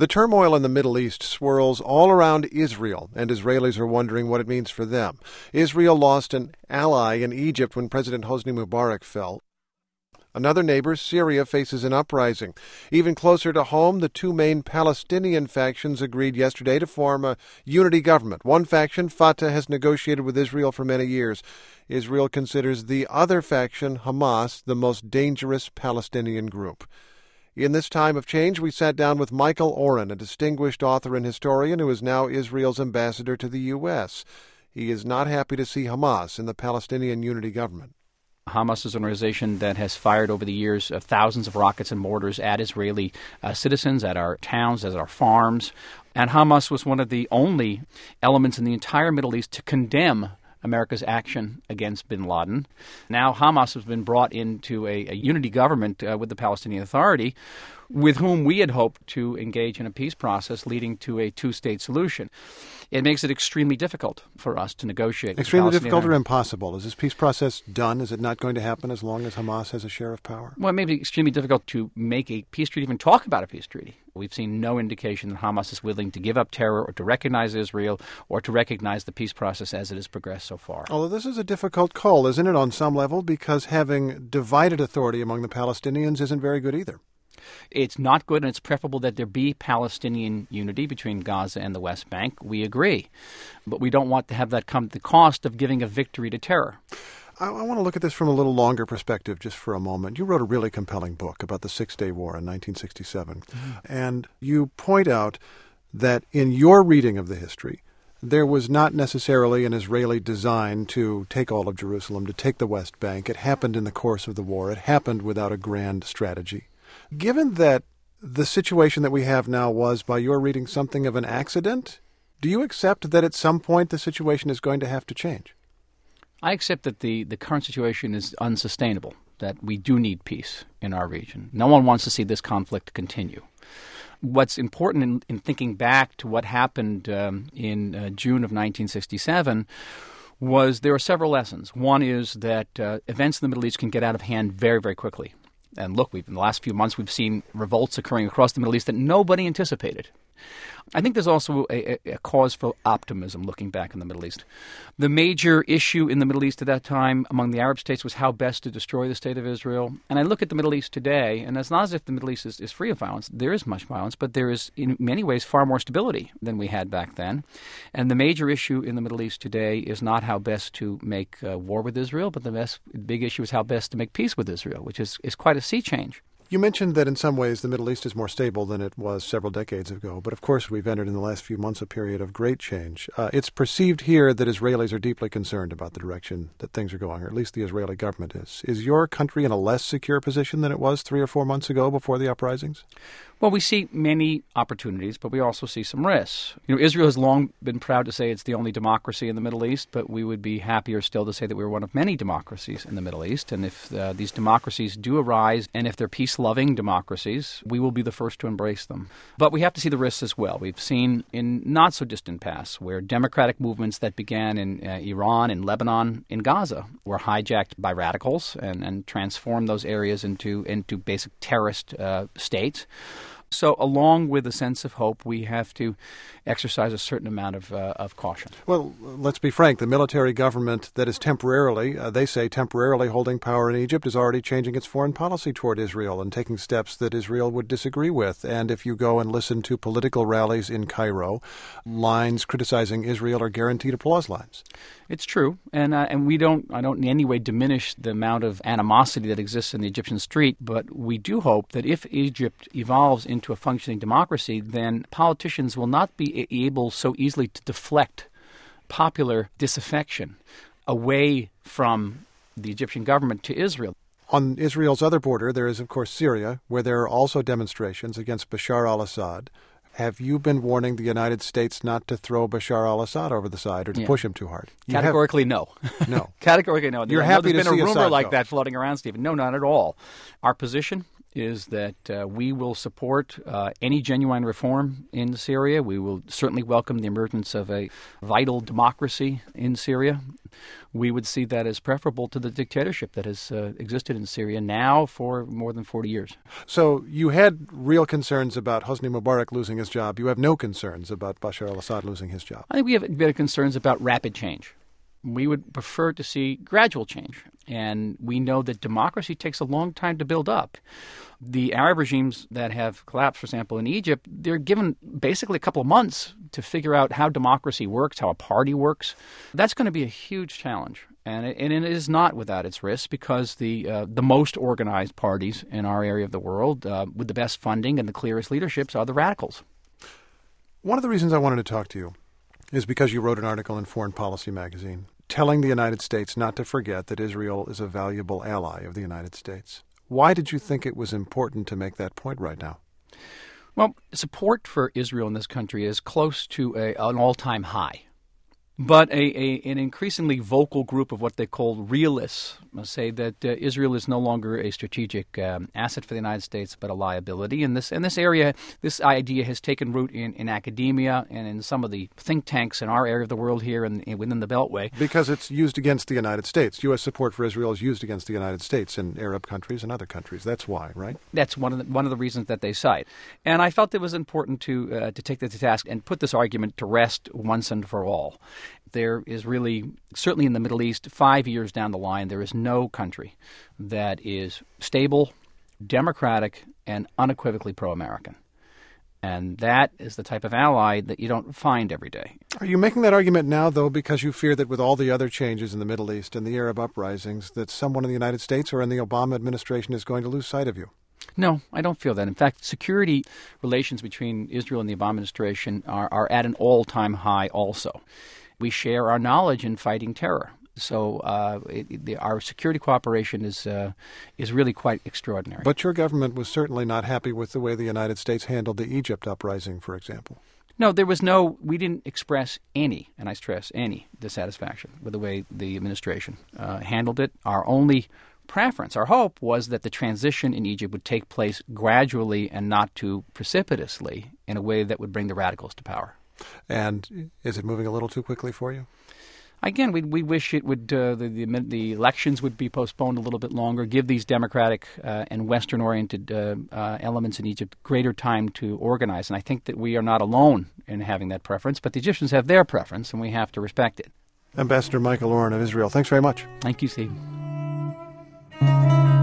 The turmoil in the Middle East swirls all around Israel, and Israelis are wondering what it means for them. Israel lost an ally in Egypt when President Hosni Mubarak fell. Another neighbor, Syria, faces an uprising. Even closer to home, the two main Palestinian factions agreed yesterday to form a unity government. One faction, Fatah, has negotiated with Israel for many years. Israel considers the other faction, Hamas, the most dangerous Palestinian group. In this time of change, we sat down with Michael Oren, a distinguished author and historian who is now Israel's ambassador to the U.S. He is not happy to see Hamas in the Palestinian unity government. Hamas is an organization that has fired over the years thousands of rockets and mortars at Israeli citizens, at our towns, at our farms. And Hamas was one of the only elements in the entire Middle East to condemn America's action against bin Laden. Now Hamas has been brought into a unity government with the Palestinian Authority, with whom we had hoped to engage in a peace process leading to a two-state solution. It makes it extremely difficult for us to negotiate. Extremely difficult or impossible? Is this peace process done? Is it not going to happen as long as Hamas has a share of power? Well, it may be extremely difficult to make a peace treaty, even talk about a peace treaty. We've seen no indication that Hamas is willing to give up terror or to recognize Israel or to recognize the peace process as it has progressed so far. Although this is a difficult call, isn't it, on some level, because having divided authority among the Palestinians isn't very good either. It's not good, and it's preferable that there be Palestinian unity between Gaza and the West Bank. We agree. But we don't want to have that come at the cost of giving a victory to terror. I want to look at this from a little longer perspective just for a moment. You wrote a really compelling book about the Six-Day War in 1967. And you point out that in your reading of the history, there was not necessarily an Israeli design to take all of Jerusalem, to take the West Bank. It happened in the course of the war. It happened without a grand strategy. Given that the situation that we have now was, by your reading, something of an accident, do you accept that at some point the situation is going to have to change? I accept that the current situation is unsustainable, that we do need peace in our region. No one wants to see this conflict continue. What's important in thinking back to what happened in June of 1967 was there are several lessons. One is that events in the Middle East can get out of hand very, very quickly. And look, in the last few months, we've seen revolts occurring across the Middle East that nobody anticipated. I think there's also a cause for optimism looking back in the Middle East. The major issue in the Middle East at that time among the Arab states was how best to destroy the state of Israel. And I look at the Middle East today, and it's not as if the Middle East is free of violence. There is much violence, but there is in many ways far more stability than we had back then. And the major issue in the Middle East today is not how best to make war with Israel, but the big issue is how best to make peace with Israel, which is quite a sea change. You mentioned that in some ways the Middle East is more stable than it was several decades ago, but of course we've entered in the last few months a period of great change. It's perceived here that Israelis are deeply concerned about the direction that things are going, or at least the Israeli government is. Is your country in a less secure position than it was 3 or 4 months ago before the uprisings? Well, we see many opportunities, but we also see some risks. Israel has long been proud to say it's the only democracy in the Middle East, but we would be happier still to say that we're one of many democracies in the Middle East. And if these democracies do arise, and if they're peace-loving democracies, we will be the first to embrace them. But we have to see the risks as well. We've seen in not-so-distant past where democratic movements that began in Iran, in Lebanon, in Gaza were hijacked by radicals and transformed those areas into basic terrorist states. So along with a sense of hope, we have to exercise a certain amount of caution. Well, let's be frank. The military government that is temporarily holding power in Egypt is already changing its foreign policy toward Israel and taking steps that Israel would disagree with. And if you go and listen to political rallies in Cairo, lines criticizing Israel are guaranteed applause lines. I don't in any way diminish the amount of animosity that exists in the Egyptian street, but we do hope that if Egypt evolves into a functioning democracy, then politicians will not be able so easily to deflect popular disaffection away from the Egyptian government to Israel. On Israel's other border, there is, of course, Syria, where there are also demonstrations against Bashar al-Assad. Have you been warning the United States not to throw Bashar al-Assad over the side or to push him too hard? Categorically, no. No. Categorically, no. You're happy to see There's been a rumor Assad like go. that floating around, Stephen. No, not at all. Our position is that we will support any genuine reform in Syria. We will certainly welcome the emergence of a vital democracy in Syria. We would see that as preferable to the dictatorship that has existed in Syria now for more than 40 years. So you had real concerns about Hosni Mubarak losing his job. You have no concerns about Bashar al-Assad losing his job. I think we have a bit of concerns about rapid change. We would prefer to see gradual change. And we know that democracy takes a long time to build up. The Arab regimes that have collapsed, for example, in Egypt, they're given basically a couple of months to figure out how democracy works, how a party works. That's going to be a huge challenge. And it is not without its risks, because the most organized parties in our area of the world, with the best funding and the clearest leaderships, are the radicals. One of the reasons I wanted to talk to you is because you wrote an article in Foreign Policy magazine telling the United States not to forget that Israel is a valuable ally of the United States. Why did you think it was important to make that point right now? Well, support for Israel in this country is close to an all-time high. But an increasingly vocal group of what they call realists say that Israel is no longer a strategic asset for the United States, but a liability. And this area, this idea has taken root in academia and in some of the think tanks in our area of the world here and within the Beltway. Because it's used against the United States. U.S. support for Israel is used against the United States in Arab countries and other countries. That's why, right? That's one of the reasons that they cite. And I felt it was important to take that to task and put this argument to rest once and for all. There is really, certainly in the Middle East, 5 years down the line, there is no country that is stable, democratic, and unequivocally pro-American. And that is the type of ally that you don't find every day. Are you making that argument now, though, because you fear that with all the other changes in the Middle East and the Arab uprisings, that someone in the United States or in the Obama administration is going to lose sight of you? No, I don't feel that. In fact, security relations between Israel and the Obama administration are at an all-time high also. We share our knowledge in fighting terror. So our security cooperation is really quite extraordinary. But your government was certainly not happy with the way the United States handled the Egypt uprising, for example. No, we didn't express any, and I stress any, dissatisfaction with the way the administration handled it. Our only preference, our hope, was that the transition in Egypt would take place gradually and not too precipitously in a way that would bring the radicals to power. And is it moving a little too quickly for you? Again, we wish it would the elections would be postponed a little bit longer, give these democratic and Western-oriented elements in Egypt greater time to organize. And I think that we are not alone in having that preference, but the Egyptians have their preference, and we have to respect it. Ambassador Michael Oren of Israel, thanks very much. Thank you, Steve.